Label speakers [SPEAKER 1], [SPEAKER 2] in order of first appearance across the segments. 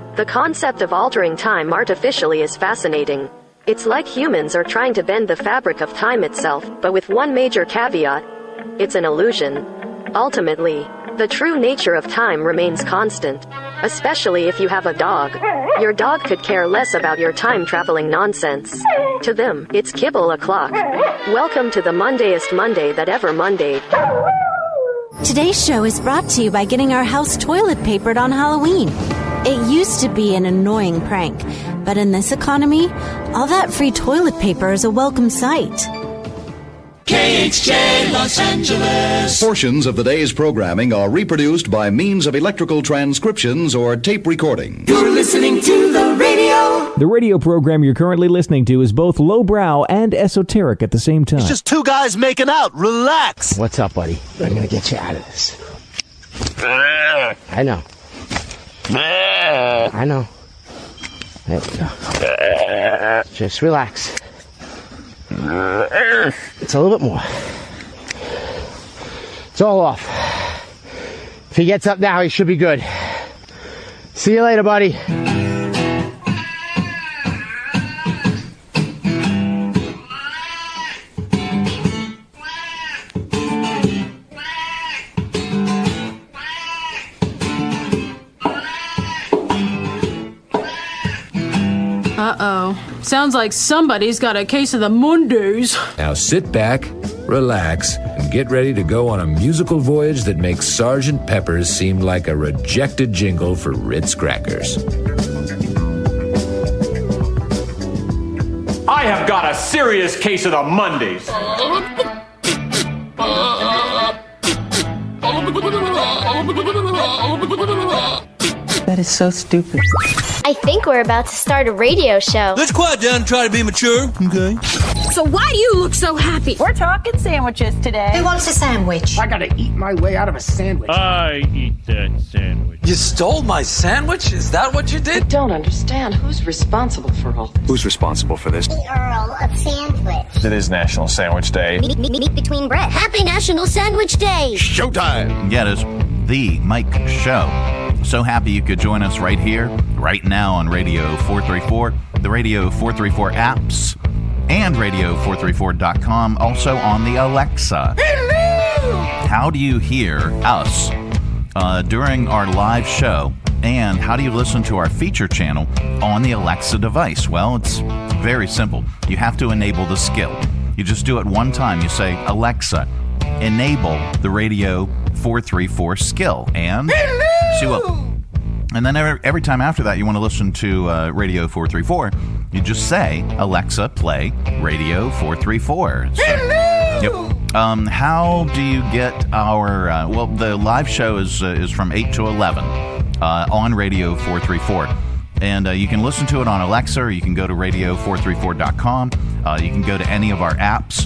[SPEAKER 1] The concept of altering time artificially is fascinating. It's like humans are trying to bend the fabric of time itself, but with one major caveat: it's an illusion. Ultimately, the true nature of time remains constant, especially if you have a dog. Your dog could care less about your time-traveling nonsense. To them, it's kibble o'clock. Welcome to the Mondayest Monday that ever Mondayed.
[SPEAKER 2] Today's show is brought to you by getting our house toilet papered on Halloween. It used to be an annoying prank, but in this economy, all that free toilet paper is a welcome sight.
[SPEAKER 3] KHJ Los Angeles.
[SPEAKER 4] Portions of the day's programming are reproduced by means of electrical transcriptions or tape recording.
[SPEAKER 3] You're listening to the radio.
[SPEAKER 5] The radio program you're currently listening to is both lowbrow and esoteric at the same time.
[SPEAKER 6] It's just two guys making out. Relax.
[SPEAKER 7] What's up, buddy? I'm going to get you out of this. I know. I know. There we go. Just relax. It's a little bit more. It's all off. If he gets up now, he should be good. See you later, buddy.
[SPEAKER 8] Uh-oh. Sounds like somebody's got a case of the Mondays.
[SPEAKER 9] Now sit back, relax, and get ready to go on a musical voyage that makes Sgt. Pepper's seem like a rejected jingle for Ritz crackers.
[SPEAKER 10] I have got a serious case of the Mondays.
[SPEAKER 11] That is so stupid.
[SPEAKER 12] I think we're about to start a radio show.
[SPEAKER 6] Let's quiet down and try to be mature, okay?
[SPEAKER 8] So why do you look so happy?
[SPEAKER 11] We're talking sandwiches today.
[SPEAKER 13] Who wants a sandwich?
[SPEAKER 7] I gotta eat my way out of a sandwich.
[SPEAKER 14] I eat that sandwich.
[SPEAKER 6] You stole my sandwich? Is that what you did?
[SPEAKER 11] I don't understand. Who's responsible for all this?
[SPEAKER 15] Who's responsible for this?
[SPEAKER 13] The Earl of Sandwich.
[SPEAKER 15] It is National Sandwich Day.
[SPEAKER 12] Meet between bread. Happy National Sandwich Day.
[SPEAKER 4] Showtime!
[SPEAKER 16] Yeah, it is the Mike Show. So happy you could join us right here, right now on Radio 434, the Radio 434 apps, and Radio434.com, also on the Alexa.
[SPEAKER 3] Hello!
[SPEAKER 16] How do you hear us during our live show, and how do you listen to our feature channel on the Alexa device? Well, it's very simple. You have to enable the skill. You just do it one time. You say, Alexa, enable the Radio 434 skill, and she will. And then every time after that you want to listen to Radio 434, you just say, Alexa, play Radio 434. So, yep. How do you get our... well, the live show is from 8 to 11 on Radio 434. And you can listen to it on Alexa, or you can go to Radio434.com. You can go to any of our apps.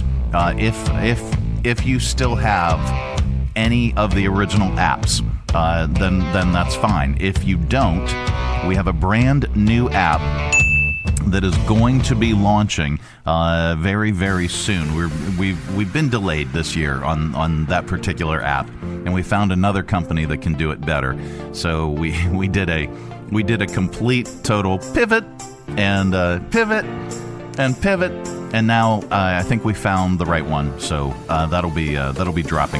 [SPEAKER 16] If you still have any of the original apps, then that's fine. If you don't, we have a brand new app that is going to be launching very, very soon. We've been delayed this year on that particular app, and we found another company that can do it better. So we did a complete total pivot and pivot and pivot, and now I think we found the right one. So that'll be dropping.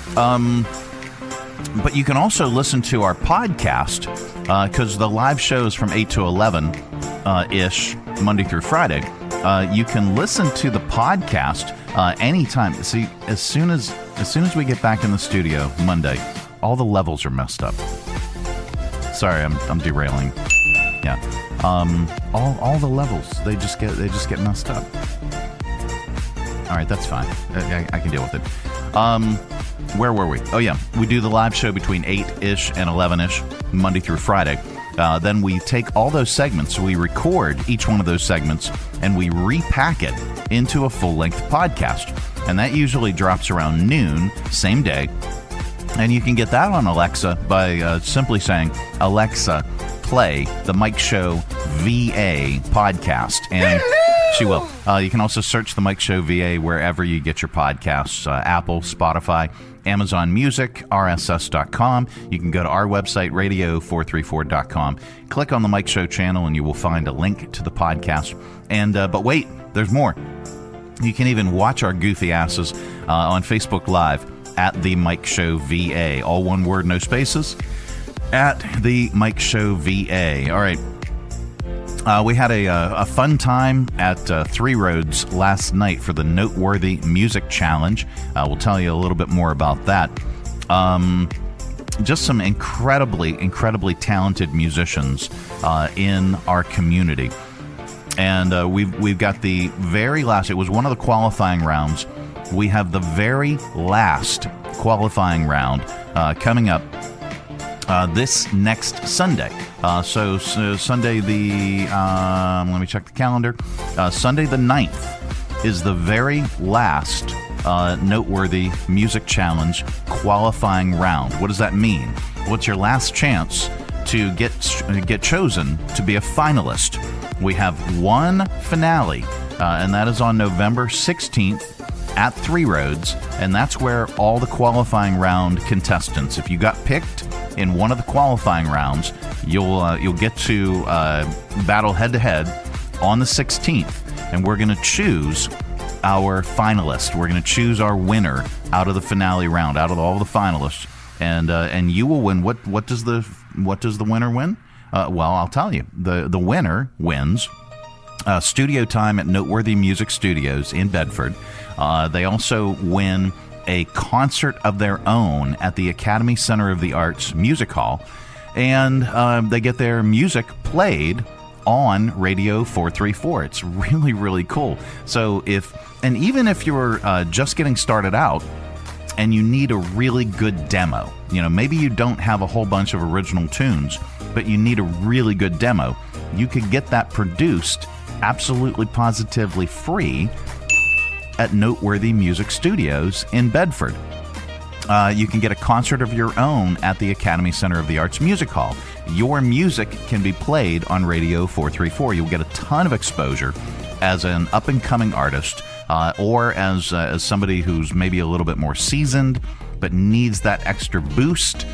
[SPEAKER 16] But you can also listen to our podcast, because the live shows from 8 to 11 ish, Monday through Friday. You can listen to the podcast anytime. See, as soon as we get back in the studio Monday, all the levels are messed up. Sorry, I'm derailing. Yeah, all the levels they just get messed up. All right, that's fine. I can deal with it. Where were we? Oh, yeah. We do the live show between 8-ish and 11-ish, Monday through Friday. Then we take all those segments, we record each one of those segments, and we repack it into a full-length podcast. And that usually drops around noon, same day. And you can get that on Alexa by simply saying, Alexa, play the Mike Show VA podcast. And she will. You can also search the Mike Show VA wherever you get your podcasts, Apple, Spotify, Amazon Music, RSS.com. You can go to our website, radio434.com. Click on the Mike Show channel, and you will find a link to the podcast. And but wait, there's more. You can even watch our goofy asses on Facebook Live at The Mike Show VA. All one word, no spaces. At The Mike Show VA. All right. We had a fun time at Three Roads last night for the Noteworthy Music Challenge. We'll tell you a little bit more about that. Just some incredibly talented musicians in our community. And we've got the very last, it was one of the qualifying rounds. We have the very last qualifying round coming up this next Sunday. So Sunday the, let me check the calendar. Sunday the 9th is the very last Noteworthy Music Challenge qualifying round. What does that mean? What's your last chance to get chosen to be a finalist? We have one finale, and that is on November 16th at Three Roads, and that's where all the qualifying round contestants, if you got picked in one of the qualifying rounds, you'll get to battle head-to-head on the 16th, and we're going to choose our finalist. We're going to choose our winner out of the finale round, out of all the finalists, and you will win. What does the winner win? Well, I'll tell you. The winner wins studio time at Noteworthy Music Studios in Bedford. They also win a concert of their own at the Academy Center of the Arts Music Hall, and they get their music played on Radio 434. It's really cool. So even if you're just getting started out and you need a really good demo, maybe you don't have a whole bunch of original tunes, but you need a really good demo, you could get that produced absolutely positively free at Noteworthy Music Studios in Bedford. You can get a concert of your own at the Academy Center of the Arts Music Hall. Your music can be played on Radio 434. You'll get a ton of exposure as an up-and-coming artist, or as somebody who's maybe a little bit more seasoned but needs that extra boost.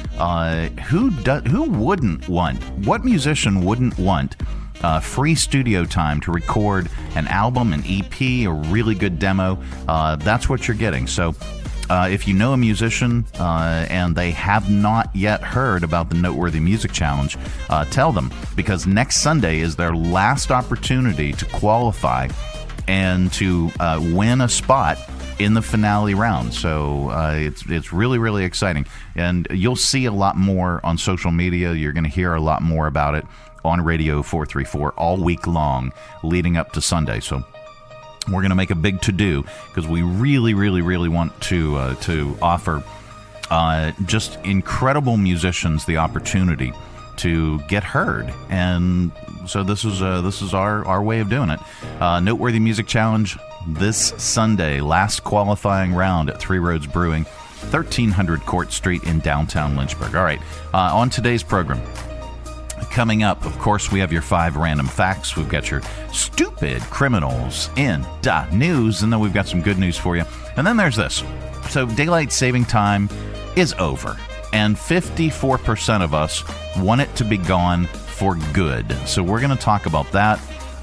[SPEAKER 16] Who wouldn't want? What musician wouldn't want free studio time to record an album, an EP, a really good demo? That's what you're getting. So if you know a musician and they have not yet heard about the Noteworthy Music Challenge, tell them, because next Sunday is their last opportunity to qualify and to win a spot in the finale round. So it's really exciting, and you'll see a lot more on social media. You're going to hear a lot more about it on Radio 434 all week long leading up to Sunday. So we're going to make a big to-do, because we really want to offer just incredible musicians the opportunity to get heard. And so this is our way of doing it. Noteworthy Music Challenge this Sunday, last qualifying round at Three Roads Brewing, 1300 Court Street in downtown Lynchburg. All right, on today's program, coming up, of course, we have your 5 random facts. We've got your stupid criminals in the news, and then we've got some good news for you. And then there's this. So daylight saving time is over, and 54% of us want it to be gone for good. So we're going to talk about that.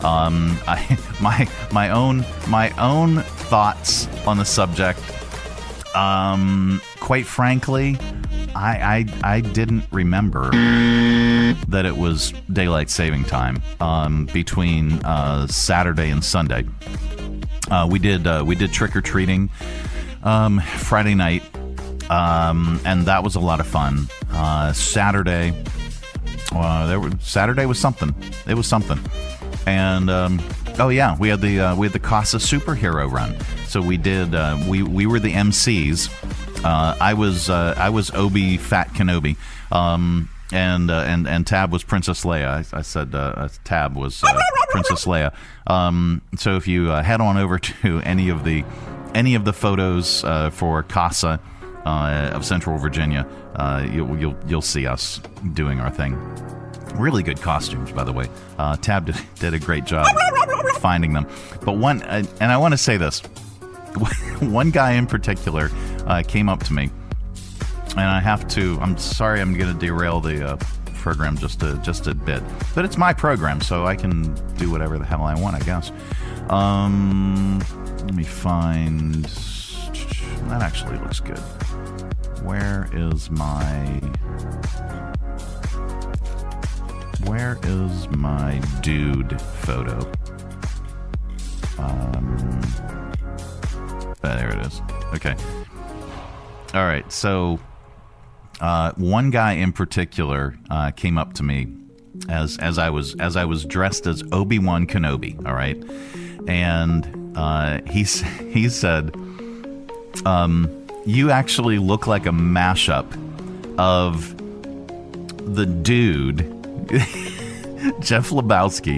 [SPEAKER 16] My own thoughts on the subject. Quite frankly, I didn't remember that it was daylight saving time between Saturday and Sunday. We did trick or treating Friday night, and that was a lot of fun. Saturday was something. It was something. And oh yeah, we had the Casa superhero run. So we did. We were the MCs. I was Obi Fat Kenobi, and Tab was Princess Leia. I said Tab was Princess Leia. So if you head on over to any of the photos for Casa of Central Virginia, you'll see us doing our thing. Really good costumes, by the way. Tab did a great job finding them. But one, and I want to say this, one guy in particular came up to me and I have to. I'm sorry, I'm going to derail the program just a bit, but it's my program, so I can do whatever the hell I want, I guess. Let me find. That actually looks good. Where is my dude photo? There it is. Okay. All right. So, one guy in particular came up to me as I was dressed as Obi-Wan Kenobi. All right, and he said, "You actually look like a mashup of the dude Jeff Lebowski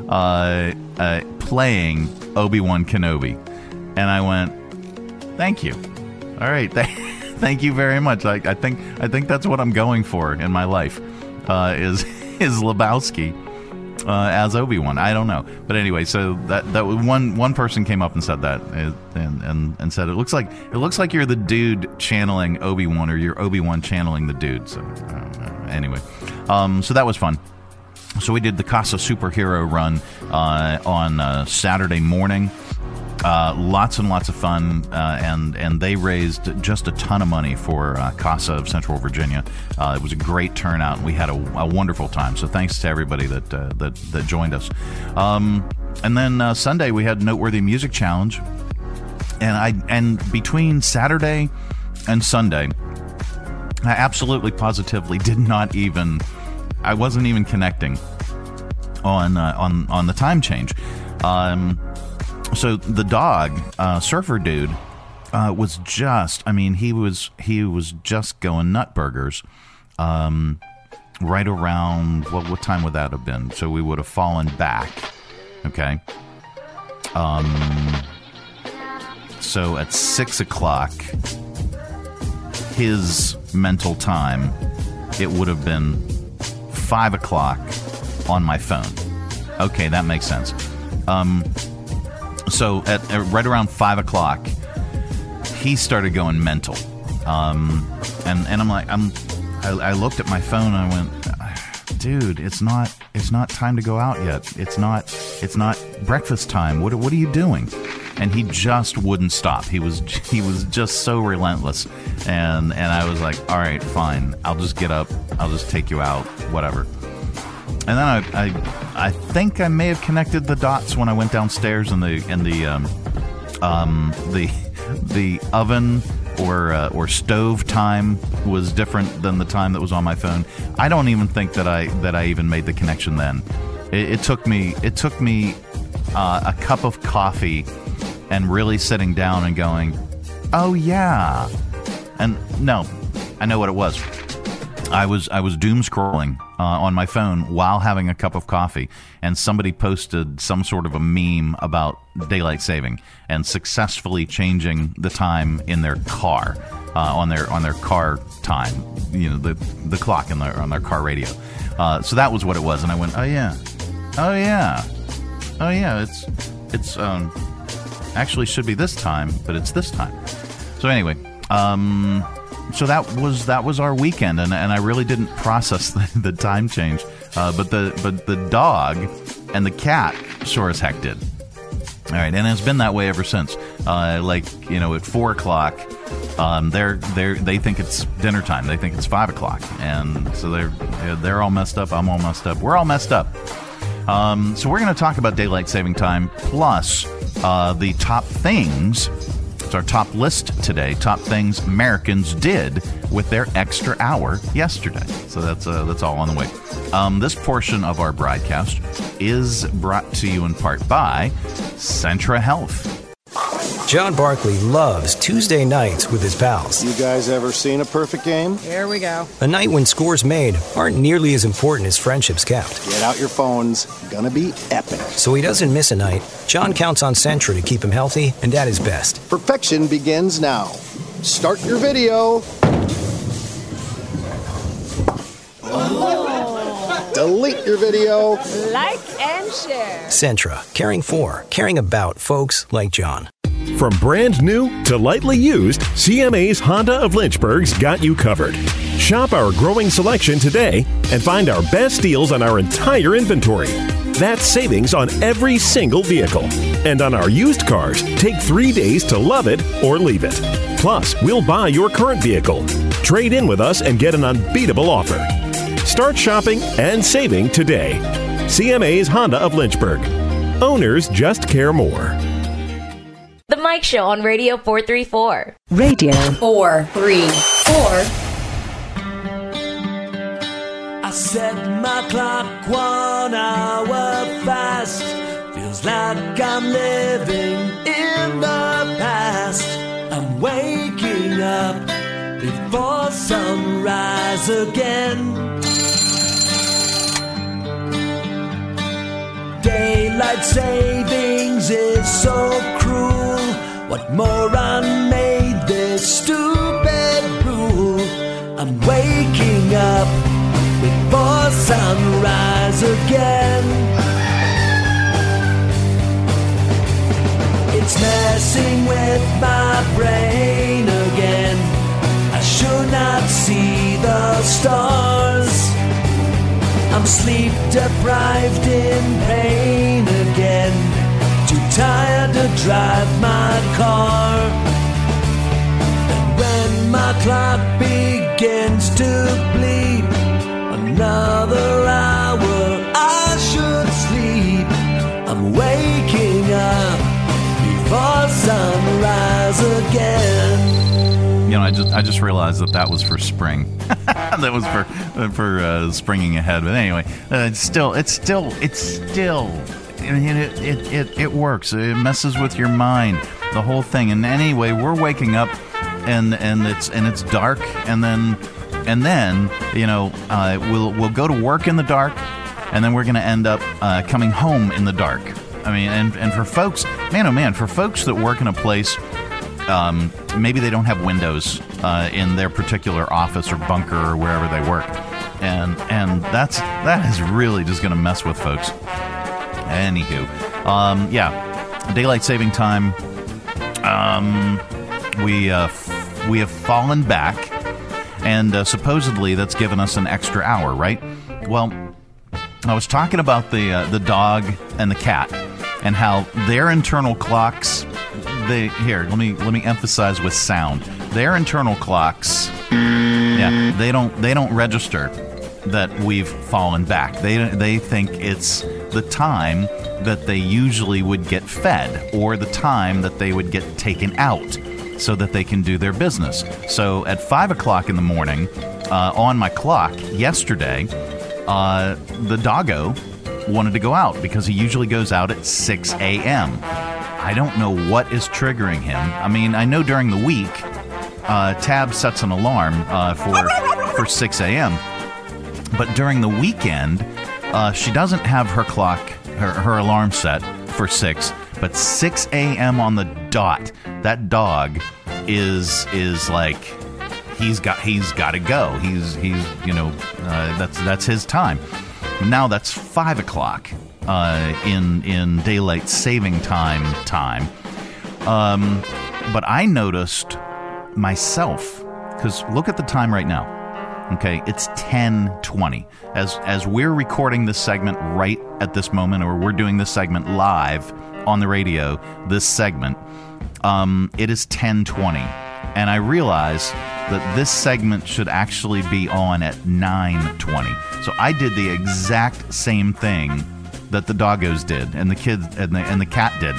[SPEAKER 16] playing Obi-Wan Kenobi," and I went, "Thank you. All right, thank you very much. I think that's what I'm going for in my life, is Lebowski as Obi-Wan. I don't know, but anyway, so that one person came up and said that, and said it looks like you're the dude channeling Obi-Wan, or you're Obi-Wan channeling the dude. So anyway, so that was fun. So we did the Casa Superhero run on Saturday morning. Lots and lots of fun, and they raised just a ton of money for CASA of Central Virginia. It was a great turnout, and we had a wonderful time. So thanks to everybody that joined us. And then Sunday we had Noteworthy Music Challenge, and between Saturday and Sunday, I absolutely positively I wasn't even connecting on the time change. So the dog, Surfer Dude, was just, he was just going nutburgers, right around, what time would that have been? So we would have fallen back, okay? So at 6 o'clock, his mental time, it would have been 5 o'clock on my phone. Okay, that makes sense. So at right around 5 o'clock, he started going mental, and I'm like, I looked at my phone and I went, dude, it's not time to go out yet. It's not breakfast time. What are you doing? And he just wouldn't stop. He was just so relentless, and I was like, all right, fine, I'll just get up, I'll just take you out, whatever. And then I think I may have connected the dots when I went downstairs, and the oven or stove time was different than the time that was on my phone. I don't even think that I even made the connection then. It took me a cup of coffee and really sitting down and going, oh yeah, and no, I know what it was. I was doom scrolling on my phone while having a cup of coffee, and somebody posted some sort of a meme about daylight saving and successfully changing the time in their car, on their car time, the clock on their car radio. So that was what it was, and I went, oh yeah, it's actually should be this time, but it's this time. So anyway, so that was our weekend, and I really didn't process the time change, but the dog and the cat sure as heck did. All right, and it's been that way ever since. At 4 o'clock, they think it's dinner time. They think it's 5 o'clock, and so they're all messed up. I'm all messed up. We're all messed up. So we're going to talk about daylight saving time plus the top things. Our top list today, top things Americans did with their extra hour yesterday. So that's all on the way. This portion of our broadcast is brought to you in part by Centra Health.
[SPEAKER 17] John Barkley loves Tuesday nights with his pals.
[SPEAKER 18] You guys ever seen a perfect game?
[SPEAKER 8] Here we go.
[SPEAKER 17] A night when scores made aren't nearly as important as friendships kept.
[SPEAKER 18] Get out your phones. Gonna be epic.
[SPEAKER 17] So he doesn't miss a night. John counts on Centra to keep him healthy and at his best.
[SPEAKER 18] Perfection begins now. Start your video. Delete your video.
[SPEAKER 11] Like and share.
[SPEAKER 17] Centra. Caring for, caring about folks like John.
[SPEAKER 19] From brand new to lightly used, CMA's Honda of Lynchburg's got you covered. Shop our growing selection today and find our best deals on our entire inventory. That's savings on every single vehicle. And on our used cars, take 3 days to love it or leave it. Plus, we'll buy your current vehicle. Trade in with us and get an unbeatable offer. Start shopping and saving today. CMA's Honda of Lynchburg. Owners just care more.
[SPEAKER 20] The Mike Show on Radio 434.
[SPEAKER 21] Radio 434.
[SPEAKER 3] I set my clock 1 hour fast. Feels like I'm living in the past. I'm waking up before sunrise again. Daylight savings is so cruel. What moron made this stupid rule? I'm waking up before sunrise again. It's messing with my brain again. I should not see the stars. I'm sleep deprived in pain again. Too tired to drive my car. And when my clock begins to bleed, another hour I should sleep. I'm waking up before sunrise again.
[SPEAKER 16] You know, I just realized that was for spring. That was for springing ahead. But anyway, it's still. I mean, it works. It messes with your mind, the whole thing. And anyway, we're waking up, and it's dark, and then you know, we'll go to work in the dark, and then we're going to end up coming home in the dark. I mean, and for folks, man, oh man, for folks that work in a place. Maybe they don't have windows in their particular office or bunker or wherever they work, and that is really just going to mess with folks. Anywho, daylight saving time. We have fallen back, and supposedly that's given us an extra hour, right? Well, I was talking about the dog and the cat, and how their internal clocks. Let me emphasize with sound. Their internal clocks, they don't register that we've fallen back. They think it's the time that they usually would get fed, or the time that they would get taken out, so that they can do their business. So at 5 o'clock in the morning, on my clock yesterday, the doggo wanted to go out because he usually goes out at 6 a.m. I don't know what is triggering him. I mean, I know during the week, Tab sets an alarm for 6 a.m. But during the weekend, she doesn't have her clock, her alarm set for 6. But 6 a.m. on the dot, that dog is like he's got to go. He's that's his time. Now that's 5 o'clock. In daylight saving time. But I noticed myself, because look at the time right now. Okay, it's 10:20. As we're recording this segment right at this moment, or we're doing this segment live on the radio, this segment, it is 10:20. And I realize that this segment should actually be on at 9:20. So I did the exact same thing that the doggos did, and the kids and the cat did.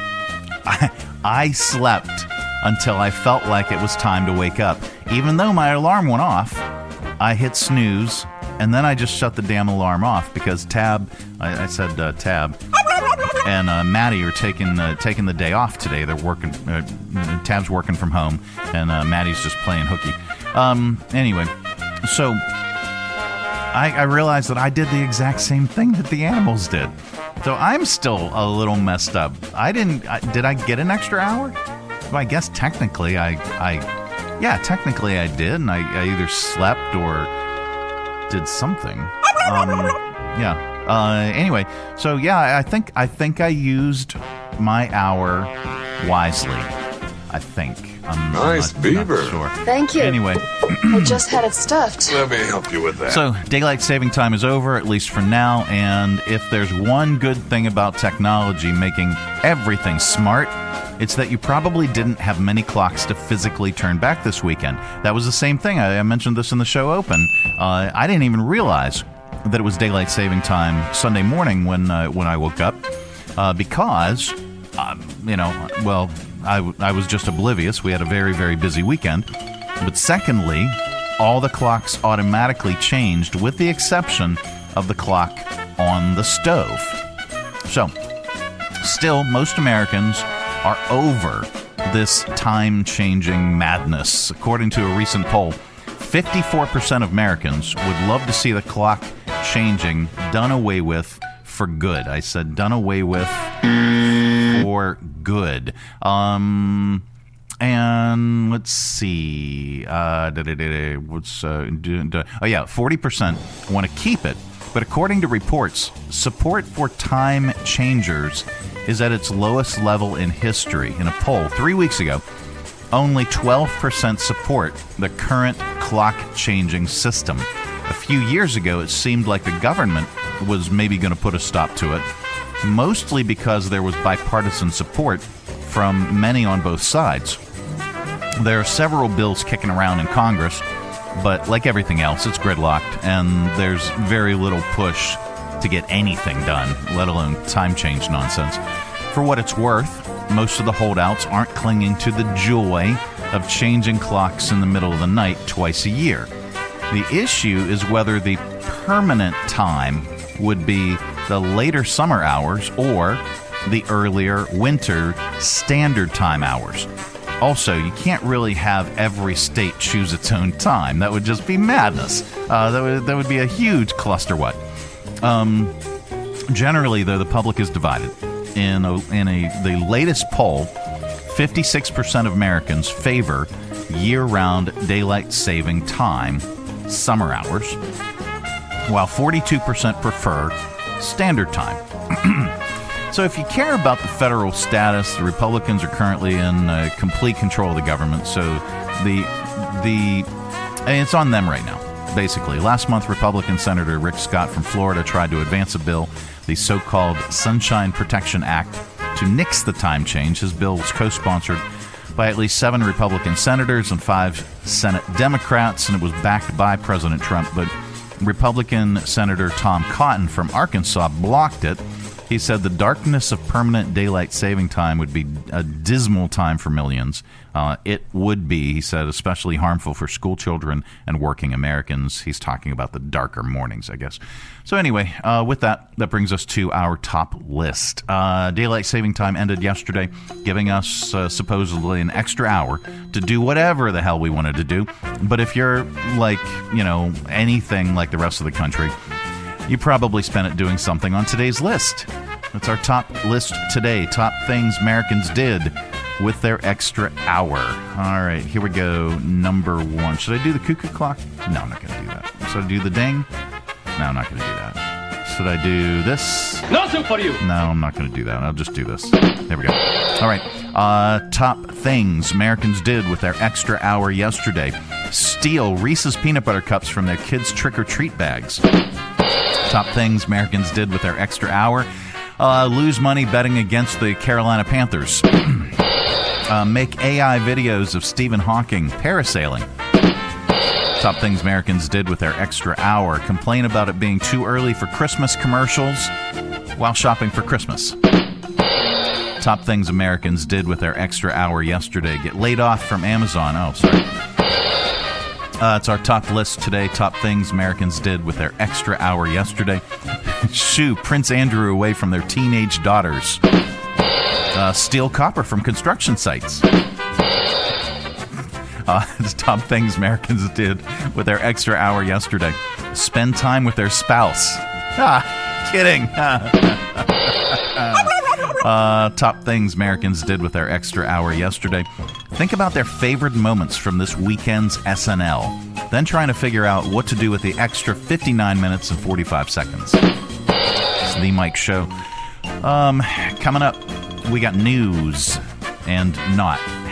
[SPEAKER 16] I slept until I felt like it was time to wake up. Even though my alarm went off, I hit snooze, and then I just shut the damn alarm off because Tab, I said Tab, and Maddie are taking the day off today. They're working. Tab's working from home, and Maddie's just playing hooky. Anyway, so I realized that I did the exact same thing that the animals did. So I'm still a little messed up. Did I get an extra hour? Well, I guess technically technically I did, and I either slept or did something. Anyway, so yeah, I think I used my hour wisely. I think. I'm
[SPEAKER 1] Nice
[SPEAKER 16] not
[SPEAKER 1] beaver.
[SPEAKER 16] sure.
[SPEAKER 11] Thank you.
[SPEAKER 16] Anyway.
[SPEAKER 11] I just had it stuffed.
[SPEAKER 1] Let me help you with that.
[SPEAKER 16] So, daylight saving time is over, at least for now, and if there's one good thing about technology making everything smart, it's that you probably didn't have many clocks to physically turn back this weekend. That was the same thing. I mentioned this in the show open. I didn't even realize that it was daylight saving time Sunday morning when I woke up because, I was just oblivious. We had a very, very busy weekend. But secondly, all the clocks automatically changed with the exception of the clock on the stove. So, still, most Americans are over this time-changing madness. According to a recent poll, 54% of Americans would love to see the clock changing, done away with for good. I said done away with for good. And let's see. 40% want to keep it. But according to reports, support for time changers is at its lowest level in history. In a poll 3 weeks ago, only 12% support the current clock-changing system. A few years ago, it seemed like the government was maybe going to put a stop to it, mostly because there was bipartisan support from many on both sides. There are several bills kicking around in Congress, but like everything else, it's gridlocked, and there's very little push to get anything done, let alone time change nonsense. For what it's worth, most of the holdouts aren't clinging to the joy of changing clocks in the middle of the night twice a year. The issue is whether the permanent time would be the later summer hours or the earlier winter standard time hours. Also, you can't really have every state choose its own time. That would just be madness. That would be a huge clusterfuck. Generally, though, the public is divided. In the latest poll, 56% of Americans favor year-round daylight saving time, summer hours, while 42% prefer standard time. So if you care about the federal status, the Republicans are currently in complete control of the government. So it's on them right now, basically. Last month, Republican Senator Rick Scott from Florida tried to advance a bill, the so-called Sunshine Protection Act, to nix the time change. His bill was co-sponsored by at least 7 Republican senators and 5 Senate Democrats, and it was backed by President Trump. But Republican Senator Tom Cotton from Arkansas blocked it. He said the darkness of permanent daylight saving time would be a dismal time for millions. It would be, he said, especially harmful for school children and working Americans. He's talking about the darker mornings, I guess. So anyway, with that brings us to our top list. Daylight saving time ended yesterday, giving us supposedly an extra hour to do whatever the hell we wanted to do. But if you're like, anything like the rest of the country, you probably spent it doing something on today's list. That's our top list today. Top things Americans did with their extra hour. All right, here we go. Number 1. Should I do the cuckoo clock? No, I'm not going to do that. Should I do the ding? No, I'm not going to do that. Should I do this?
[SPEAKER 10] Nothing for you.
[SPEAKER 16] No, I'm not going to do that. I'll just do this. There we go. All right. Top things Americans did with their extra hour yesterday. Steal Reese's peanut butter cups from their kids' trick-or-treat bags. Top things Americans did with their extra hour. Lose money betting against the Carolina Panthers. Make AI videos of Stephen Hawking parasailing. Top things Americans did with their extra hour. Complain about it being too early for Christmas commercials while shopping for Christmas. Top things Americans did with their extra hour yesterday. Get laid off from Amazon. Oh, sorry. It's our top list today. Top things Americans did with their extra hour yesterday. Shoo Prince Andrew away from their teenage daughters. Steal copper from construction sites. Top things Americans did with their extra hour yesterday. Spend time with their spouse. Kidding. Top things Americans did with their extra hour yesterday. Think about their favorite moments from this weekend's SNL. Then trying to figure out what to do with the extra 59 minutes and 45 seconds. It's The Mike Show. Coming up, we got news and not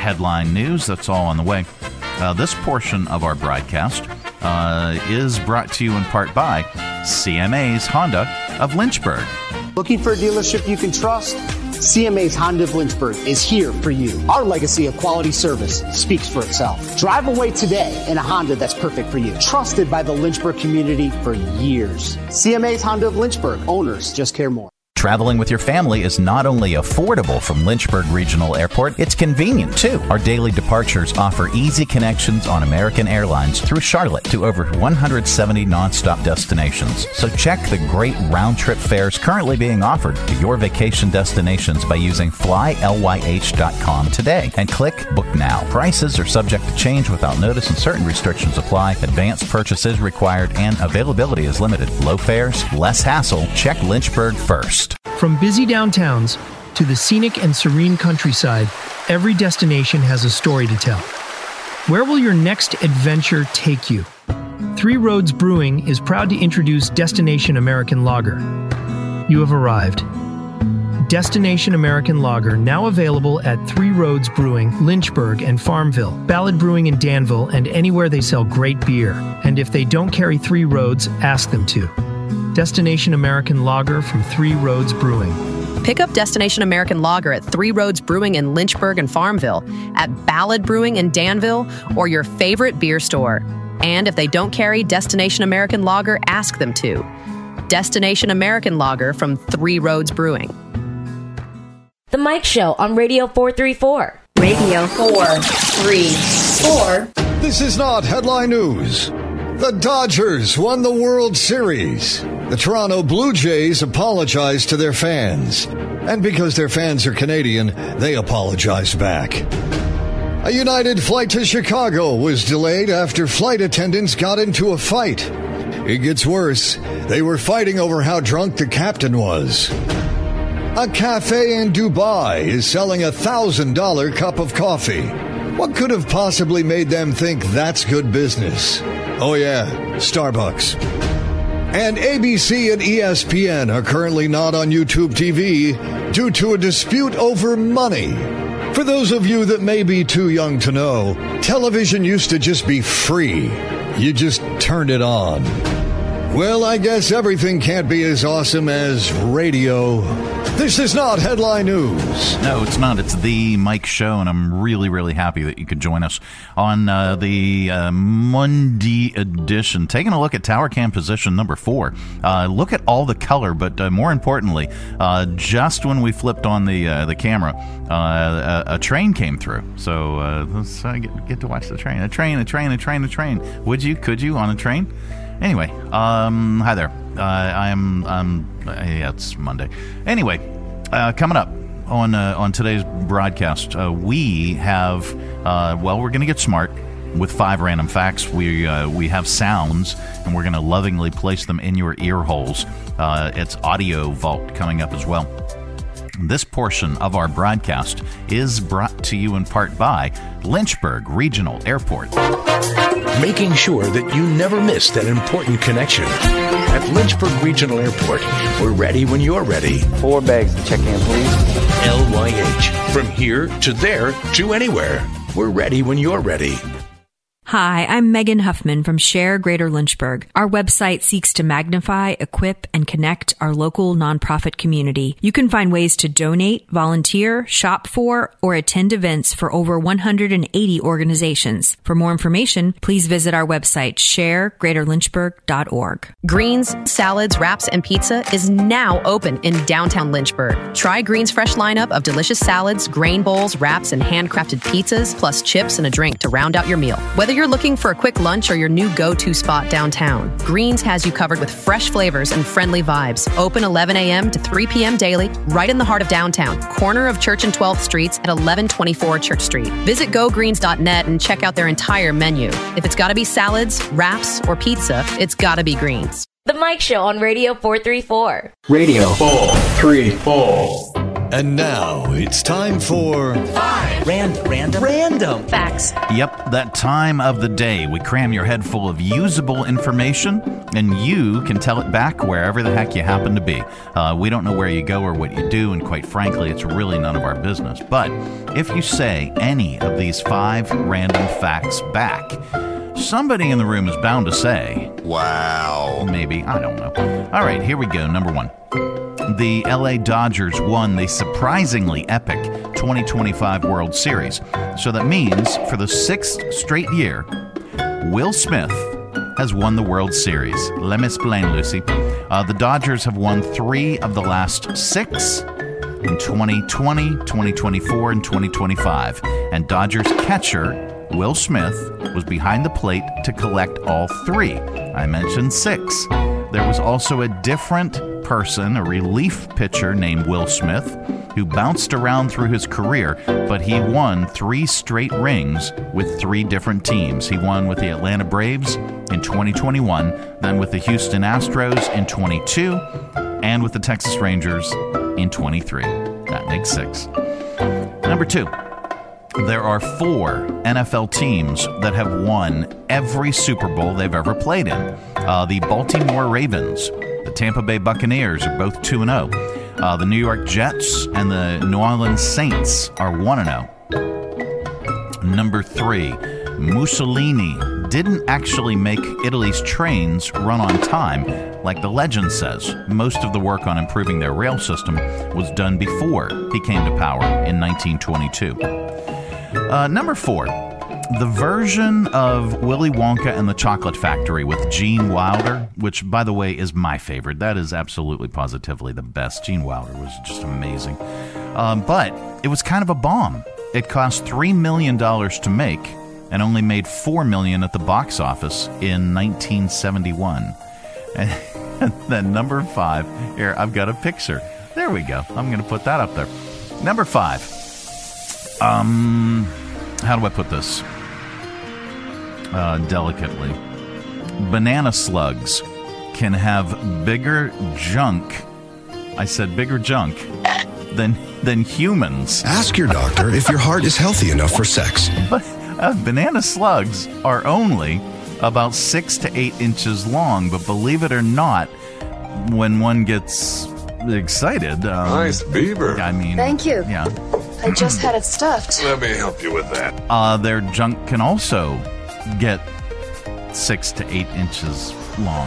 [SPEAKER 16] headline news. That's all on the way. This portion of our broadcast is brought to you in part by CMA's Honda of Lynchburg.
[SPEAKER 18] Looking for a dealership you can trust? CMA's Honda of Lynchburg is here for you. Our legacy of quality service speaks for itself. Drive away today in a Honda that's perfect for you. Trusted by the Lynchburg community for years. CMA's Honda of Lynchburg. Owners just care more.
[SPEAKER 16] Traveling with your family is not only affordable from Lynchburg Regional Airport, it's convenient too. Our daily departures offer easy connections on American Airlines through Charlotte to over 170 nonstop destinations. So check the great round-trip fares currently being offered to your vacation destinations by using flylyh.com today and click Book Now. Prices are subject to change without notice and certain restrictions apply. Advanced purchase is required and availability is limited. Low fares, less hassle. Check Lynchburg first.
[SPEAKER 1] From busy downtowns to the scenic and serene countryside, every destination has a story to tell. Where will your next adventure take you? Three Roads Brewing is proud to introduce Destination American Lager. You have arrived. Destination American Lager, now available at Three Roads Brewing, Lynchburg and Farmville, Ballad Brewing in Danville, and anywhere they sell great beer. And if they don't carry Three Roads, ask them to. Destination American Lager from Three Roads Brewing.
[SPEAKER 22] Pick up Destination American Lager at Three Roads Brewing in Lynchburg and Farmville, at Ballad Brewing in Danville, or your favorite beer store. And if they don't carry Destination American Lager, ask them to. Destination American Lager from Three Roads Brewing.
[SPEAKER 20] The Mike Show on Radio 434.
[SPEAKER 21] Radio 434.
[SPEAKER 23] This is not headline news. The Dodgers won the World Series. The Toronto Blue Jays apologized to their fans. And because their fans are Canadian, they apologized back. A United flight to Chicago was delayed after flight attendants got into a fight. It gets worse. They were fighting over how drunk the captain was. A cafe in Dubai is selling a $1,000 cup of coffee. What could have possibly made them think that's good business? Oh yeah, Starbucks. And ABC and ESPN are currently not on YouTube TV due to a dispute over money. For those of you that may be too young to know, television used to just be free. You just turned it on. Well, I guess everything can't be as awesome as radio. This is not headline news.
[SPEAKER 16] No, it's not. It's the Mike Show, and I'm really, really happy that you could join us on the Monday edition. Taking a look at Tower Cam position number 4. Look at all the color, but more importantly, just when we flipped on the camera, a train came through. So let's get to watch the train. A train. Would you? Could you on a train? Anyway, hi there. Yeah, it's Monday. Anyway, coming up on today's broadcast, we have, we're going to get smart with 5 random facts. We have sounds, and we're going to lovingly place them in your ear holes. It's Audio Vault coming up as well. This portion of our broadcast is brought to you in part by Lynchburg Regional Airport.
[SPEAKER 24] Making sure that you never miss that important connection. At Lynchburg Regional Airport, we're ready when you're ready.
[SPEAKER 25] 4 bags to check in, please.
[SPEAKER 24] LYH. From here to there to anywhere. We're ready when you're ready.
[SPEAKER 26] Hi, I'm Megan Huffman from Share Greater Lynchburg. Our website seeks to magnify, equip, and connect our local nonprofit community. You can find ways to donate, volunteer, shop for, or attend events for over 180 organizations. For more information, please visit our website, sharegreaterlynchburg.org.
[SPEAKER 22] Greens, salads, wraps, and pizza is now open in downtown Lynchburg. Try Greens' fresh lineup of delicious salads, grain bowls, wraps, and handcrafted pizzas, plus chips and a drink to round out your meal. Whether you're looking for a quick lunch or your new go-to spot downtown, Greens has you covered with fresh flavors and friendly vibes. Open 11 a.m. to 3 p.m. daily, right in the heart of downtown, corner of Church and 12th Streets at 1124 Church Street. Visit gogreens.net and check out their entire menu. If it's got to be salads, wraps, or pizza, it's got to be Greens.
[SPEAKER 20] The Mike Show on Radio 434.
[SPEAKER 25] Radio 434.
[SPEAKER 23] And now it's time for
[SPEAKER 21] Random facts.
[SPEAKER 16] Yep, that time of the day. We cram your head full of usable information, and you can tell it back wherever the heck you happen to be. We don't know where you go or what you do, and quite frankly, it's really none of our business. But if you say any of these 5 random facts back, somebody in the room is bound to say, wow. Maybe, I don't know. All right, here we go. Number 1. The LA Dodgers won the surprisingly epic 2025 World Series. So that means for the 6th straight year, Will Smith has won the World Series. Let me explain, Lucy. The Dodgers have won 3 of the last 6 in 2020, 2024, and 2025. And Dodgers catcher Will Smith was behind the plate to collect all 3. I mentioned 6. There was also a different person, a relief pitcher named Will Smith, who bounced around through his career, but he won 3 straight rings with 3 different teams. He won with the Atlanta Braves in 2021, then with the Houston Astros in 22, and with the Texas Rangers in 23. That makes 6. Number 2. There are 4 NFL teams that have won every Super Bowl they've ever played in. The Baltimore Ravens, the Tampa Bay Buccaneers are both 2-0. The New York Jets and the New Orleans Saints are 1-0. Number 3, Mussolini didn't actually make Italy's trains run on time, like the legend says. Most of the work on improving their rail system was done before he came to power in 1922. Number 4, the version of Willy Wonka and the Chocolate Factory with Gene Wilder, which, by the way, is my favorite. That is absolutely positively the best. Gene Wilder was just amazing. But it was kind of a bomb. It cost $3 million to make and only made $4 million at the box office in 1971. And then number 5, here, I've got a picture. There we go. I'm going to put that up there. Number 5. How do I put this? Delicately. Banana slugs can have bigger junk. I said bigger junk than humans.
[SPEAKER 2] Ask your doctor if your heart is healthy enough for sex.
[SPEAKER 16] But banana slugs are only about 6 to 8 inches long. But believe it or not, when one gets excited,
[SPEAKER 5] nice beaver.
[SPEAKER 16] I mean,
[SPEAKER 11] thank you.
[SPEAKER 16] Yeah.
[SPEAKER 11] I just had it stuffed.
[SPEAKER 5] Let me help you with that.
[SPEAKER 16] Their junk can also get 6 to 8 inches long.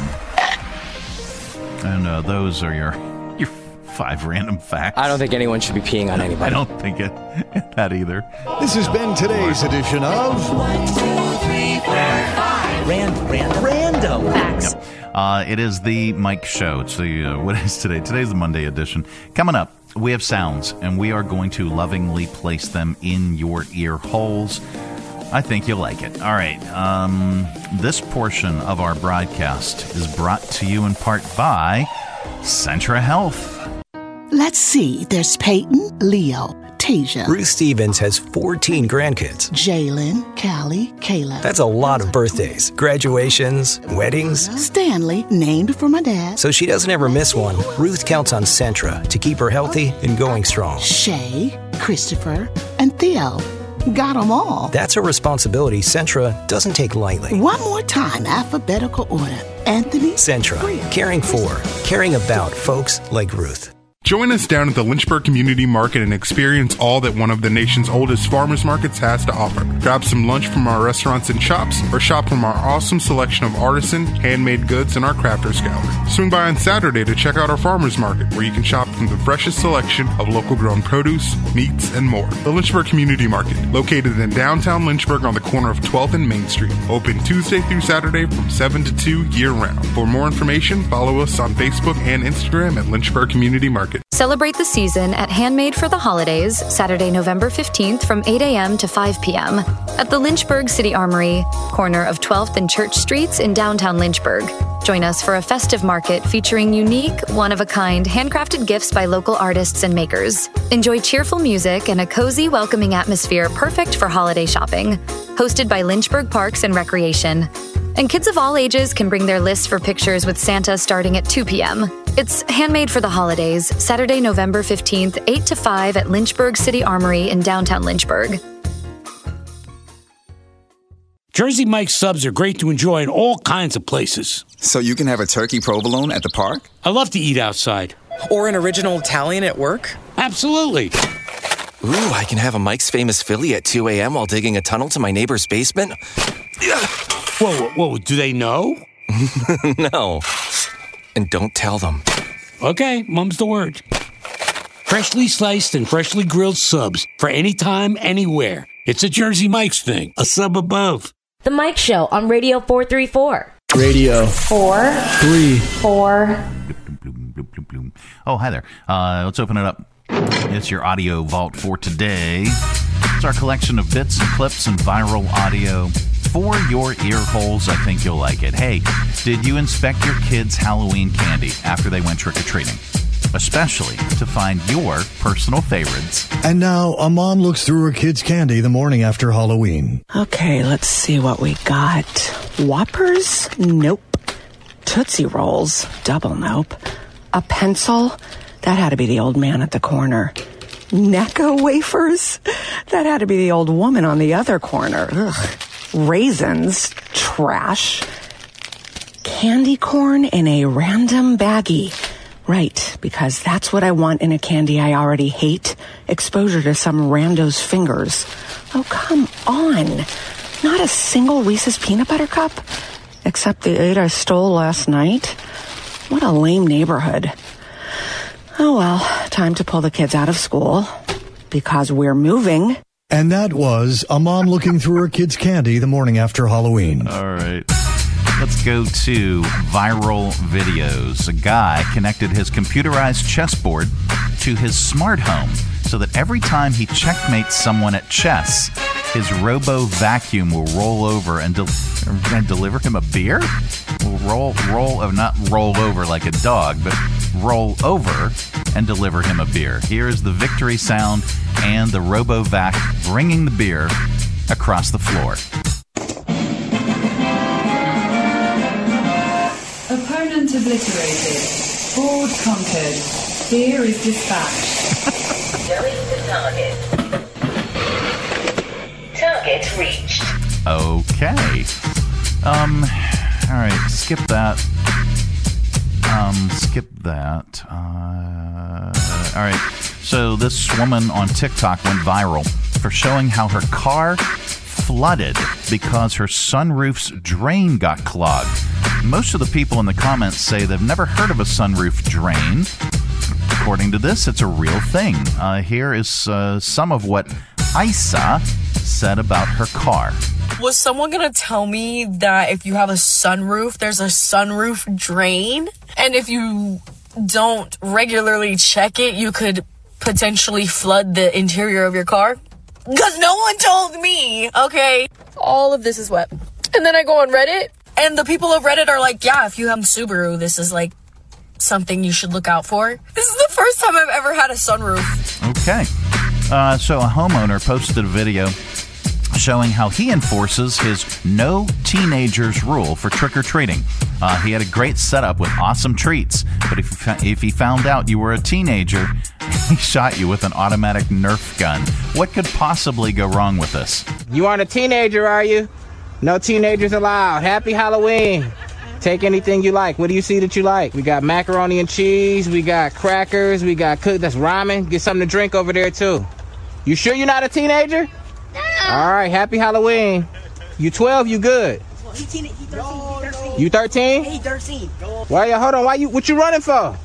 [SPEAKER 16] And those are your 5 random facts.
[SPEAKER 6] I don't think anyone should be peeing on anybody.
[SPEAKER 16] I don't think that either.
[SPEAKER 23] This has been today's edition of
[SPEAKER 21] 1, 2, 3, 4, 5. Random facts.
[SPEAKER 16] Yep. It is the Mike Show. It's the what is today? Today's the Monday edition. Coming up, we have sounds, and we are going to lovingly place them in your ear holes. I think you'll like it. All right. This portion of our broadcast is brought to you in part by Centra Health.
[SPEAKER 7] Let's see. There's Peyton, Leo, Tasia.
[SPEAKER 17] Ruth Stevens has 14 grandkids.
[SPEAKER 7] Jalen, Callie, Kayla.
[SPEAKER 17] That's a lot of birthdays, graduations, weddings.
[SPEAKER 7] Stanley, named for my dad.
[SPEAKER 17] So she doesn't ever miss one. Ruth counts on Centra to keep her healthy and going strong.
[SPEAKER 7] Shay, Christopher, and Theo. Got them all.
[SPEAKER 17] That's a responsibility Centra doesn't take lightly.
[SPEAKER 7] One more time, alphabetical order. Anthony.
[SPEAKER 17] Centra, caring for, caring about folks like Ruth.
[SPEAKER 9] Join us down at the Lynchburg Community Market and experience all that one of the nation's oldest farmers markets has to offer. Grab some lunch from our restaurants and shops, or shop from our awesome selection of artisan, handmade goods, and our crafters gallery. Swing by on Saturday to check out our farmers market, where you can shop from the freshest selection of local grown produce, meats, and more. The Lynchburg Community Market, located in downtown Lynchburg on the corner of 12th and Main Street. Open Tuesday through Saturday from 7 to 2 year-round. For more information, follow us on Facebook and Instagram at Lynchburg Community Market.
[SPEAKER 14] Celebrate the season at Handmade for the Holidays, Saturday, November 15th from 8 a.m. to 5 p.m. at the Lynchburg City Armory, corner of 12th and Church Streets in downtown Lynchburg. Join us for a festive market featuring unique, one-of-a-kind, handcrafted gifts by local artists and makers. Enjoy cheerful music and a cozy, welcoming atmosphere perfect for holiday shopping. Hosted by Lynchburg Parks and Recreation. And kids of all ages can bring their lists for pictures with Santa starting at 2 p.m. It's Handmade for the Holidays, Saturday, November 15th, 8 to 5 at Lynchburg City Armory in downtown Lynchburg.
[SPEAKER 4] Jersey Mike's subs are great to enjoy in all kinds of places.
[SPEAKER 6] So you can have a turkey provolone at the park?
[SPEAKER 4] I love to eat outside.
[SPEAKER 8] Or an original Italian at work?
[SPEAKER 4] Absolutely.
[SPEAKER 8] Ooh, I can have a Mike's Famous Philly at 2 a.m. while digging a tunnel to my neighbor's basement?
[SPEAKER 4] Whoa, do they know?
[SPEAKER 8] No. And don't tell them.
[SPEAKER 4] Okay, mum's the word. Freshly sliced and freshly grilled subs for any time, anywhere. It's a Jersey Mike's thing. A sub above.
[SPEAKER 20] The Mike Show on Radio 434.
[SPEAKER 12] Radio 434.
[SPEAKER 16] Oh, hi there. Let's open it up. It's your audio vault for today. It's our collection of bits and clips and viral audio for your ear holes. I think you'll like it. Hey, did you inspect your kids' Halloween candy after they went trick-or-treating? Especially to find your personal favorites.
[SPEAKER 23] And now, a mom looks through her kids' candy the morning after Halloween.
[SPEAKER 7] Okay, let's see what we got. Whoppers? Nope. Tootsie Rolls? Double nope. A pencil? That had to be the old man at the corner. Necco wafers? That had to be the old woman on the other corner. Ugh. Raisins? Trash. Candy corn in a random baggie. Right, because that's what I want in a candy I already hate. Exposure to some rando's fingers. Oh, come on. Not a single Reese's peanut butter cup? Except the 8 I stole last night? What a lame neighborhood. Oh well, time to pull the kids out of school. Because we're moving.
[SPEAKER 23] And that was a mom looking through her kids' candy the morning after Halloween.
[SPEAKER 16] All right. Let's go to viral videos. A guy connected his computerized chessboard to his smart home so that every time he checkmates someone at chess, his robo vacuum will roll over and deliver him a beer? Not roll over like a dog, but roll over and deliver him a beer. Here's the victory sound and the robo vac bringing the beer across the floor.
[SPEAKER 13] Opponent obliterated. Board conquered. Beer is dispatched.
[SPEAKER 15] Knowing the target. Target reached.
[SPEAKER 16] Okay. All right, skip that. All right, so this woman on TikTok went viral for showing how her car flooded because her sunroof's drain got clogged. Most of the people in the comments say they've never heard of a sunroof drain. According to this, it's a real thing. Here is some of what Isa said about her car.
[SPEAKER 27] Was someone going to tell me that if you have a sunroof, there's a sunroof drain? And if you don't regularly check it, you could potentially flood the interior of your car? Because no one told me, okay? All of this is wet. And then I go on Reddit, and the people of Reddit are like, yeah, if you have a Subaru, this is like something you should look out for. This is the first time I've ever had a sunroof.
[SPEAKER 16] Okay. So a homeowner posted a video showing how he enforces his no teenagers rule for trick-or-treating. He had a great setup with awesome treats, but if he found out you were a teenager, he shot you with an automatic Nerf gun. What could possibly go wrong with this?
[SPEAKER 28] You aren't a teenager, are you? No teenagers allowed. Happy Halloween. Take anything you like. What do you see that you like? We got macaroni and cheese. We got crackers. We got that's ramen. Get something to drink over there, too. You sure you're not a teenager? All right, happy Halloween. You 12, you good.
[SPEAKER 29] He 13.
[SPEAKER 28] You 13?
[SPEAKER 29] He 13.
[SPEAKER 28] Hold on, what you running for?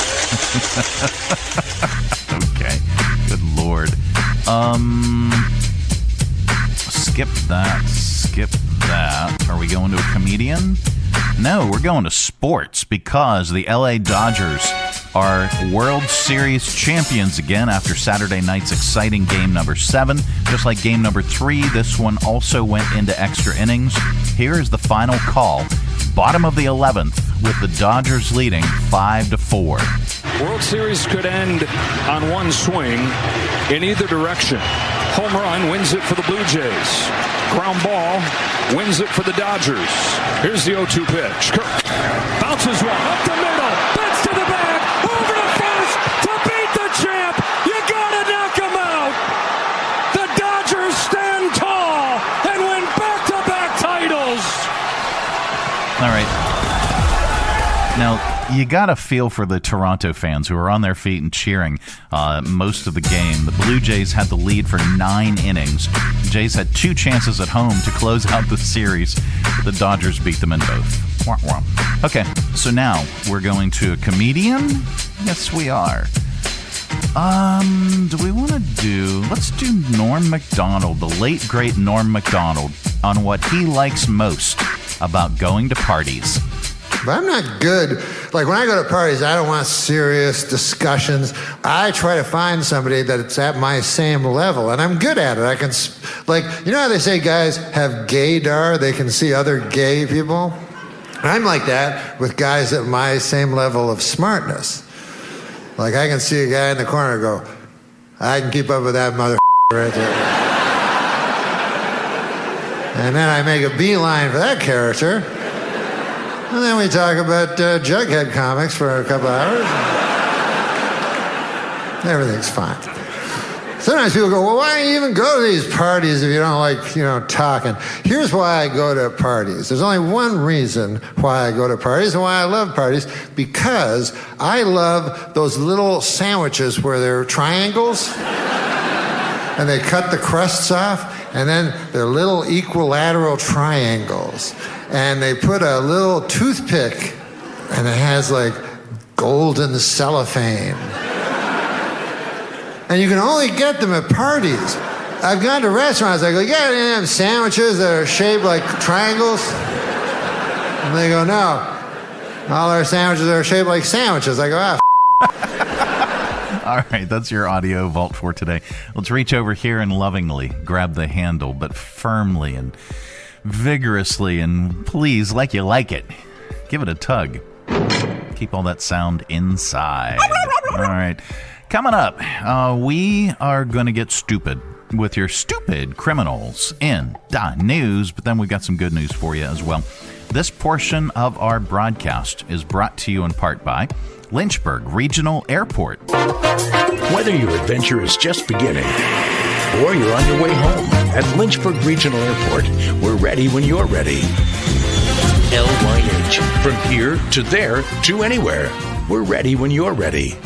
[SPEAKER 16] Okay, good Lord. Skip that. Are we going to a comedian? No, we're going to sports because the LA Dodgers are World Series champions again after Saturday night's exciting game number 7. Just like game number 3, this one also went into extra innings. Here is the final call. Bottom of the 11th with the Dodgers leading 5-4.
[SPEAKER 30] World Series could end on one swing in either direction.
[SPEAKER 1] Home run wins it for the Blue Jays. Ground ball wins it for the Dodgers. Here's the 0-2 pitch. Kirk bounces one up the middle. Bats to the bag. Over to first to beat the champ. You gotta knock him out. The Dodgers stand tall and win back-to-back titles.
[SPEAKER 16] All right. Now, you got to feel for the Toronto fans who are on their feet and cheering most of the game. The Blue Jays had the lead for 9 innings. The Jays had 2 chances at home to close out the series. The Dodgers beat them in both. Wah, wah. Okay, so now we're going to a comedian? Yes, we are. Do we want to let's do Norm Macdonald, the late, great Norm Macdonald, on what he likes most about going to parties.
[SPEAKER 3] But I'm not good. Like, when I go to parties, I don't want serious discussions. I try to find somebody that's at my same level, and I'm good at it. I can, like, you know how they say guys have gaydar? They can see other gay people? I'm like that with guys at my same level of smartness. Like, I can see a guy in the corner and go, I can keep up with that mother right there. And then I make a beeline for that character. And then we talk about Jughead comics for a couple hours. Everything's fine. Sometimes people go, well, why do you even go to these parties if you don't like, talking? Here's why I go to parties. There's only one reason why I go to parties and why I love parties, because I love those little sandwiches where they're triangles and they cut the crusts off, and then they're little equilateral triangles. And they put a little toothpick, and it has like golden cellophane. And you can only get them at parties. I've gone to restaurants, I go, you got any of them sandwiches that are shaped like triangles? And they go, no. All our sandwiches are shaped like sandwiches. I go,
[SPEAKER 16] All right, that's your audio vault for today. Let's reach over here and lovingly grab the handle, but firmly and vigorously, and please, like you like it, give it a tug. Keep all that sound inside. All right. Coming up, we are going to get stupid with your stupid criminals in the news, but then we've got some good news for you as well. This portion of our broadcast is brought to you in part by Lynchburg Regional Airport.
[SPEAKER 10] Whether your adventure is just beginning or you're on your way home, at Lynchburg Regional Airport, we're ready when you're ready. LYH. From here to there to anywhere. We're ready when you're ready.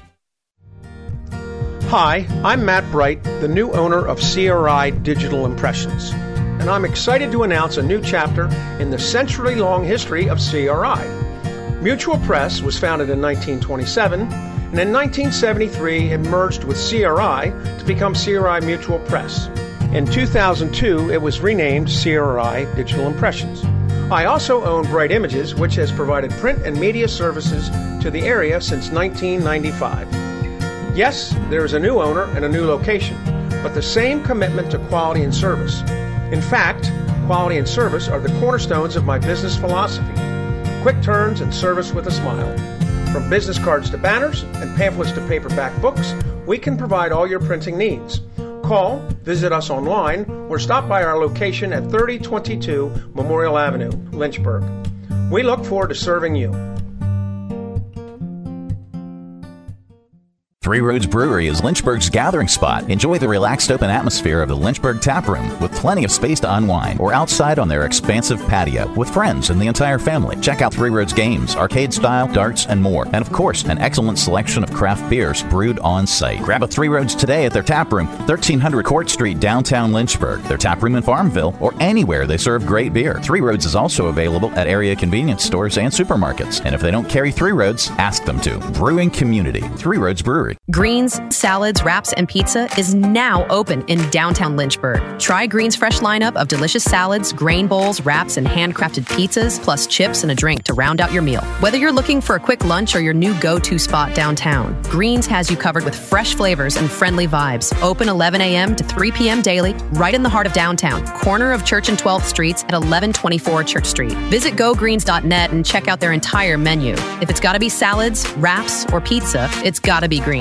[SPEAKER 12] Hi, I'm Matt Bright, the new owner of CRI Digital Impressions, and I'm excited to announce a new chapter in the century-long history of CRI. Mutual Press was founded in 1927, and in 1973 it merged with CRI to become CRI Mutual Press. In 2002, it was renamed CRI Digital Impressions. I also own Bright Images, which has provided print and media services to the area since 1995. Yes, there is a new owner and a new location, but the same commitment to quality and service. In fact, quality and service are the cornerstones of my business philosophy. Quick turns and service with a smile. From business cards to banners and pamphlets to paperback books, we can provide all your printing needs. Call, visit us online, or stop by our location at 3022 Memorial Avenue, Lynchburg. We look forward to serving you.
[SPEAKER 18] Three Roads Brewery is Lynchburg's gathering spot. Enjoy the relaxed open atmosphere of the Lynchburg Tap Room with plenty of space to unwind, or outside on their expansive patio with friends and the entire family. Check out Three Roads games, arcade style, darts, and more. And of course, an excellent selection of craft beers brewed on site. Grab a Three Roads today at their tap room, 1300 Court Street, downtown Lynchburg. Their tap room in Farmville, or anywhere they serve great beer. Three Roads is also available at area convenience stores and supermarkets. And if they don't carry Three Roads, ask them to. Brewing community, Three Roads Brewery.
[SPEAKER 22] Greens, salads, wraps, and pizza is now open in downtown Lynchburg. Try Greens' fresh lineup of delicious salads, grain bowls, wraps, and handcrafted pizzas, plus chips and a drink to round out your meal. Whether you're looking for a quick lunch or your new go-to spot downtown, Greens has you covered with fresh flavors and friendly vibes. Open 11 a.m. to 3 p.m. daily, right in the heart of downtown, corner of Church and 12th Streets at 1124 Church Street. Visit gogreens.net and check out their entire menu. If it's got to be salads, wraps, or pizza, it's got to be Greens.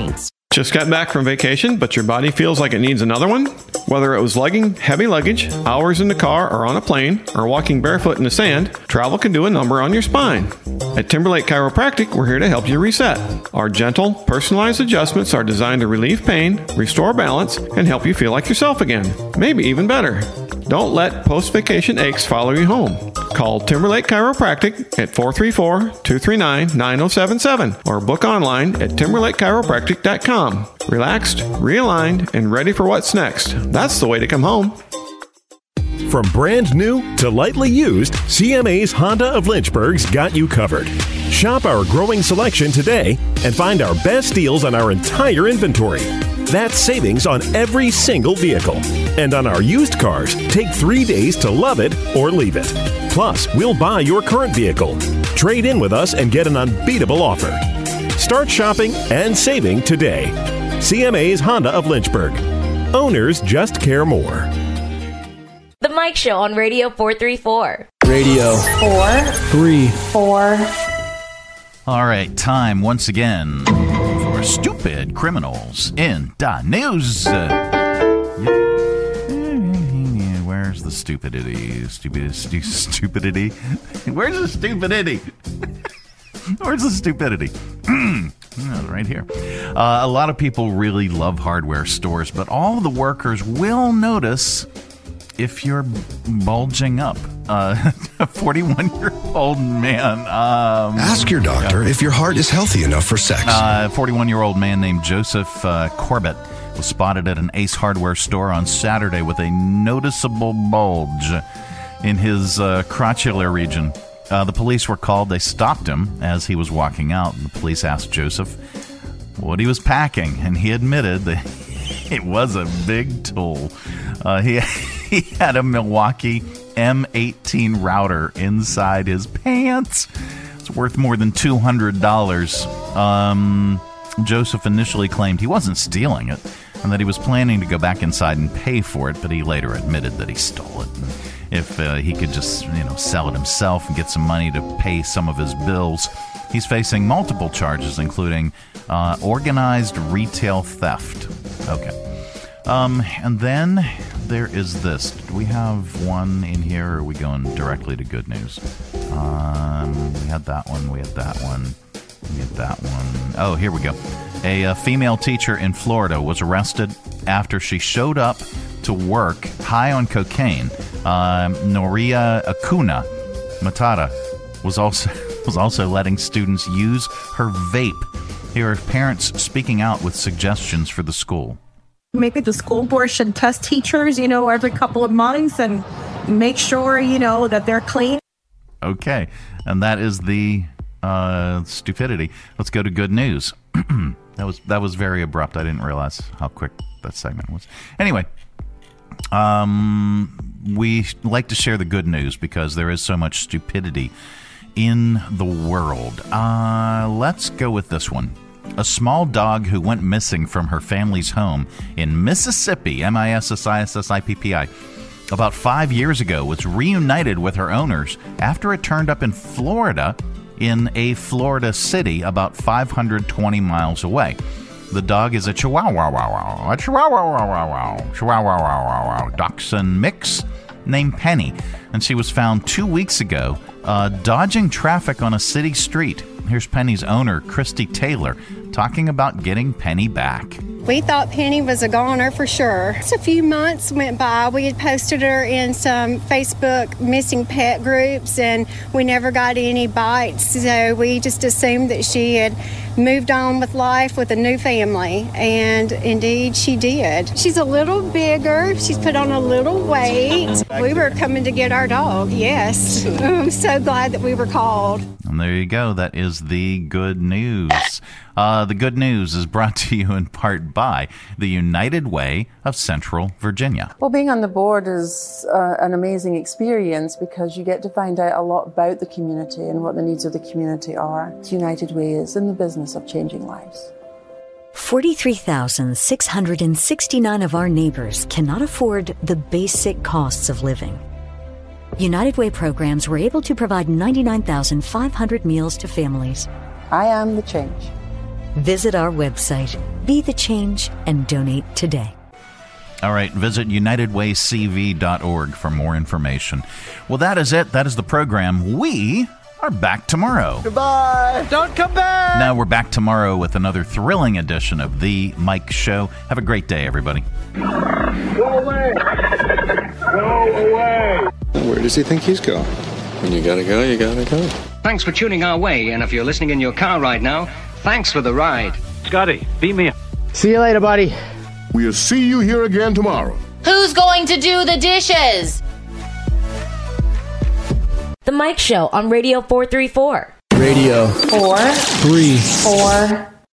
[SPEAKER 2] Just got back from vacation, but your body feels like it needs another one? Whether it was lugging heavy luggage, hours in the car or on a plane, or walking barefoot in the sand, travel can do a number on your spine. At Timberlake Chiropractic, we're here to help you reset. Our gentle, personalized adjustments are designed to relieve pain, restore balance, and help you feel like yourself again. Maybe even better. Don't let post-vacation aches follow you home. Call Timberlake Chiropractic at 434-239-9077 or book online at timberlakechiropractic.com. Relaxed, realigned, and ready for what's next. That's the way to come home.
[SPEAKER 5] From brand new to lightly used, CMA's Honda of Lynchburg's got you covered. Shop our growing selection today and find our best deals on our entire inventory. That's savings on every single vehicle. And on our used cars, take 3 days to love it or leave it. Plus, we'll buy your current vehicle. Trade in with us and get an unbeatable offer. Start shopping and saving today. CMA's Honda of Lynchburg. Owners just care more.
[SPEAKER 20] The Mike Show on Radio 434.
[SPEAKER 11] Radio 434.
[SPEAKER 16] All right, time once again for Stupid Criminals in the News. Where's the stupidity? Stupidity? Where's the stupidity? Where's the stupidity? Right here. A lot of people really love hardware stores, but all the workers will notice if you're bulging up. A 41-year-old man.
[SPEAKER 19] Ask your doctor if your heart is healthy enough for sex.
[SPEAKER 16] A 41-year-old man named Joseph Corbett was spotted at an Ace Hardware store on Saturday with a noticeable bulge in his crotchular region. The police were called. They stopped him as he was walking out. The police asked Joseph what he was packing, and he admitted that it was a big tool. He had a Milwaukee M18 router inside his pants. It's worth more than $200. Joseph initially claimed he wasn't stealing it and that he was planning to go back inside and pay for it, but he later admitted that he stole it. And if he could just, sell it himself and get some money to pay some of his bills. He's facing multiple charges, including organized retail theft. Okay. And then there is this. Do we have one in here, or are we going directly to good news? We had that one. We had that one. We had that one. Oh, here we go. A female teacher in Florida was arrested after she showed up to work high on cocaine. Noria Acuna Matata was also letting students use her vape. Here are parents speaking out with suggestions for the school.
[SPEAKER 21] Maybe the school board should test teachers, every couple of months and make sure, that they're clean.
[SPEAKER 16] Okay, and that is the stupidity. Let's go to good news. That was very abrupt. I didn't realize how quick that segment was. Anyway, we like to share the good news because there is so much stupidity in the world. Let's go with this one. A small dog who went missing from her family's home in Mississippi, Mississippi, about 5 years ago was reunited with her owners after it turned up in Florida, in a Florida city about 520 miles away. The dog is a Chihuahua Dachshund mix named Penny, and she was found 2 weeks ago dodging traffic on a city street. Here's Penny's owner, Christy Taylor, talking about getting Penny back.
[SPEAKER 24] We thought Penny was a goner for sure. Just a few months went by. We had posted her in some Facebook missing pet groups, and we never got any bites. So we just assumed that she had moved on with life with a new family, and indeed she did. She's a little bigger. She's put on a little weight. We were coming to get our dog, yes. I'm so glad that we were called.
[SPEAKER 16] And there you go. That is the good news. The good news is brought to you in part by the United Way of Central Virginia.
[SPEAKER 25] Well, being on the board is an amazing experience because you get to find out a lot about the community and what the needs of the community are. United Way is in the business of changing lives.
[SPEAKER 26] 43,669 of our neighbors cannot afford the basic costs of living. United Way programs were able to provide 99,500 meals to families.
[SPEAKER 25] I am the change.
[SPEAKER 26] Visit our website, Be the Change, and donate today.
[SPEAKER 16] All right, visit UnitedWayCV.org for more information. Well, that is it. That is the program. We are back tomorrow.
[SPEAKER 4] Goodbye. Don't come back.
[SPEAKER 16] Now we're back tomorrow with another thrilling edition of The Mike Show. Have a great day, everybody.
[SPEAKER 4] Go away. Go away.
[SPEAKER 6] Where does he think he's going? When you gotta go, you gotta go.
[SPEAKER 7] Thanks for tuning our way, and if you're listening in your car right now, thanks for the ride.
[SPEAKER 8] Scotty, beat me up.
[SPEAKER 28] See you later, buddy.
[SPEAKER 9] We'll see you here again tomorrow.
[SPEAKER 20] Who's going to do the dishes? The Mike Show on Radio 434.
[SPEAKER 28] Radio
[SPEAKER 21] 4
[SPEAKER 28] 3
[SPEAKER 21] 4